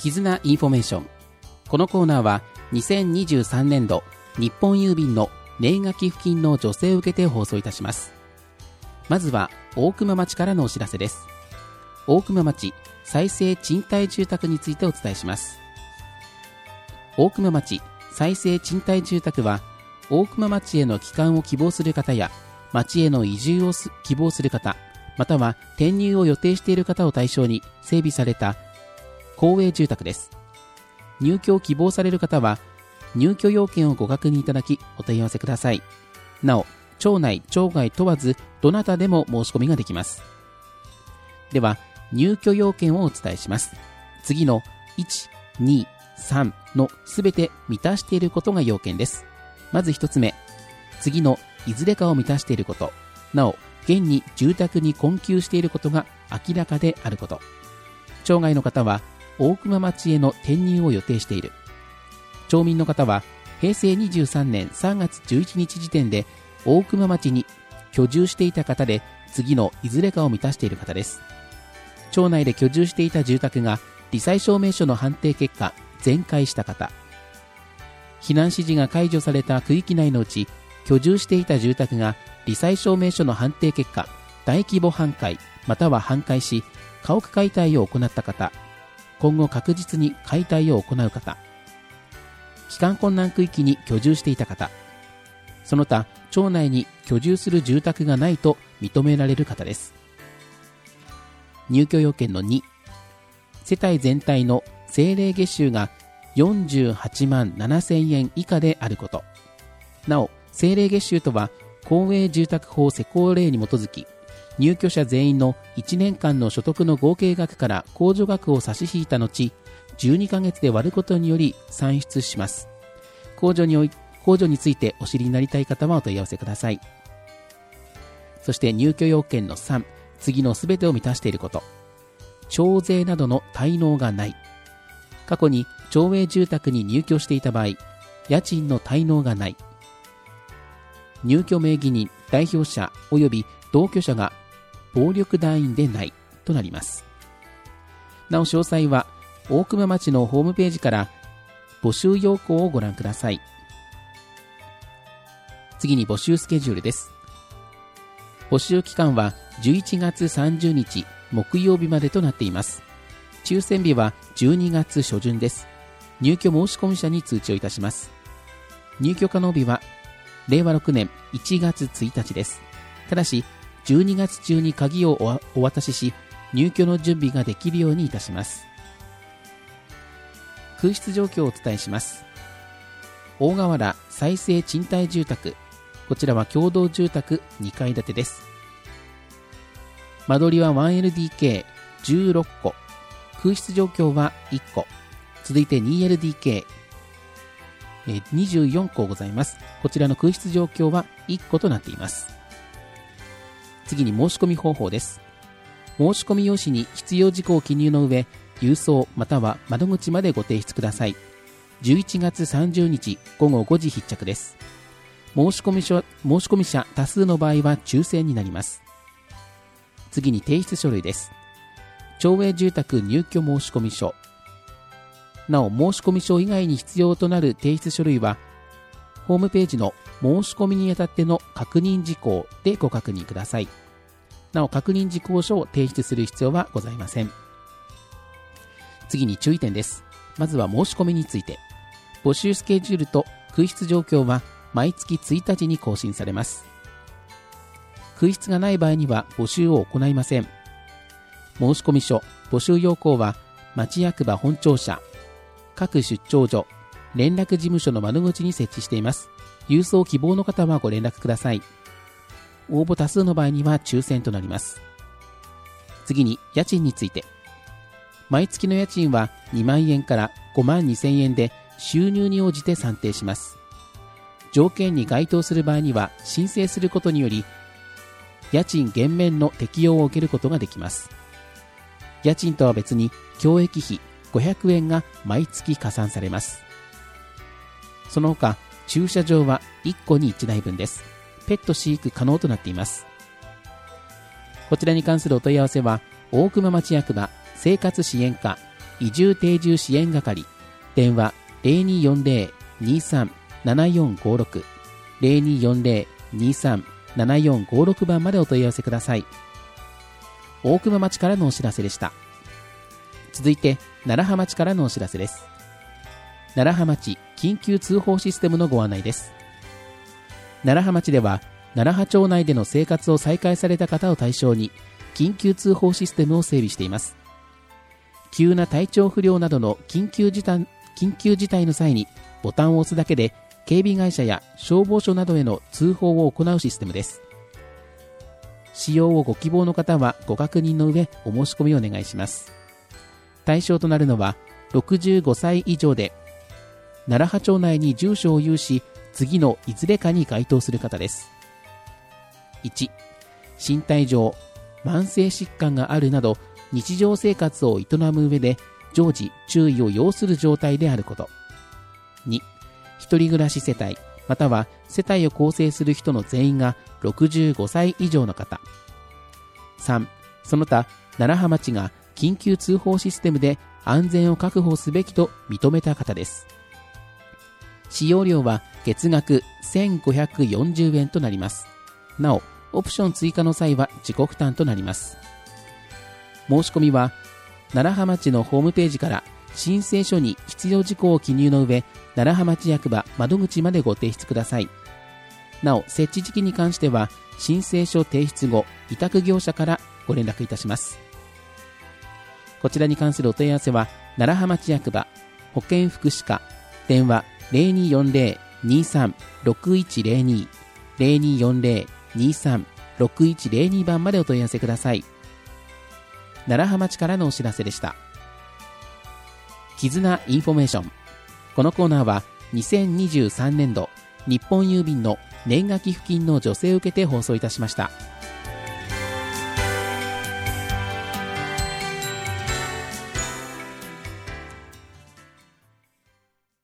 絆インフォメーション。このコーナーは2023年度日本郵便の年賀寄付金の助成を受けて放送いたします。まずは大熊町からのお知らせです。大熊町再生賃貸住宅についてお伝えします。大熊町再生賃貸住宅は、大熊町への帰還を希望する方や町への移住を希望する方、または転入を予定している方を対象に整備された公営住宅です。入居を希望される方は入居要件をご確認いただきお問い合わせください。なお、町内町外問わずどなたでも申し込みができます。では入居要件をお伝えします。次の1、2、3のすべて満たしていることが要件です。まず一つ目、次のいずれかを満たしていること、なお現に住宅に困窮していることが明らかであること、町外の方は大熊町への転入を予定している、町民の方は平成23年3月11日時点で大熊町に居住していた方で、次のいずれかを満たしている方です。町内で居住していた住宅が罹災証明書の判定結果全壊した方、避難指示が解除された区域内のうち居住していた住宅が罹災証明書の判定結果大規模半壊または半壊し家屋解体を行った方、今後確実に解体を行う方、帰還困難区域に居住していた方、その他町内に居住する住宅がないと認められる方です。入居要件の2、世帯全体の政令月収が48万7000円以下であること。なお、政令月収とは公営住宅法施行令に基づき、入居者全員の1年間の所得の合計額から控除額を差し引いた後、12ヶ月で割ることにより算出します。控除についてお知りになりたい方はお問い合わせください。そして入居要件の3、次のすべてを満たしていること。町税などの滞納がない。過去に町営住宅に入居していた場合、家賃の滞納がない。入居名義人、代表者及び同居者が暴力団員でないとなります。なお詳細は大熊町のホームページから募集要項をご覧ください。次に募集スケジュールです。募集期間は11月30日木曜日までとなっています。抽選日は12月初旬です。入居申込者に通知をいたします。入居可能日は令和6年1月1日です。ただし12月中に鍵をお渡しし、入居の準備ができるようにいたします。空室状況をお伝えします。大河原再生賃貸住宅、こちらは共同住宅2階建てです。間取りは 1LDK16 戸、空室状況は1戸、続いて 2LDK24 戸ございます。こちらの空室状況は1戸となっています。次に申し込み方法です。申し込み用紙に必要事項を記入の上、郵送または窓口までご提出ください。11月30日午後5時必着です。申し込み者多数の場合は抽選になります。次に提出書類です。町営住宅入居申込書。なお、申込書以外に必要となる提出書類は、ホームページの申し込みにあたっての確認事項でご確認ください。なお、確認事項書を提出する必要はございません。次に注意点です。まずは申し込みについて。募集スケジュールと空室状況は毎月1日に更新されます。空室がない場合には募集を行いません。申込書、募集要項は町役場本庁舎、各出張所、連絡事務所の窓口に設置しています。郵送希望の方はご連絡ください。応募多数の場合には抽選となります。次に家賃について。毎月の家賃は2万円から5万2000円で収入に応じて算定します。条件に該当する場合には申請することにより家賃減免の適用を受けることができます。家賃とは別に教育費500円が毎月加算されます。その他駐車場は1戸に1台分です。ペット飼育可能となっています。こちらに関するお問い合わせは大熊町役場生活支援課移住定住支援係、電話 0240-23-7456 0240-23-7456 番までお問い合わせください。大熊町からのお知らせでした。続いて楢葉町からのお知らせです。楢葉町緊急通報システムのご案内です。楢葉町では楢葉町内での生活を再開された方を対象に緊急通報システムを整備しています。急な体調不良などの緊急事態の際にボタンを押すだけで警備会社や消防署などへの通報を行うシステムです。使用をご希望の方はご確認の上お申し込みをお願いします。対象となるのは65歳以上で楢葉町内に住所を有し次のいずれかに該当する方です。1、身体上慢性疾患があるなど日常生活を営む上で常時注意を要する状態であること。2、一人暮らし世帯または世帯を構成する人の全員が65歳以上の方。3、その他楢葉町が緊急通報システムで安全を確保すべきと認めた方です。使用料は月額1540円となります。なお、オプション追加の際は自己負担となります。申し込みは楢葉町のホームページから申請書に必要事項を記入の上、楢葉町役場窓口までご提出ください。なお、設置時期に関しては申請書提出後、委託業者からご連絡いたします。こちらに関するお問い合わせは楢葉町役場保健福祉課、電話 0240-23-6102 0240-23-6102 番までお問い合わせください。楢葉町からのお知らせでした。絆インフォメーション。このコーナーは2023年度日本郵便の年賀寄付金の助成を受けて放送いたしました。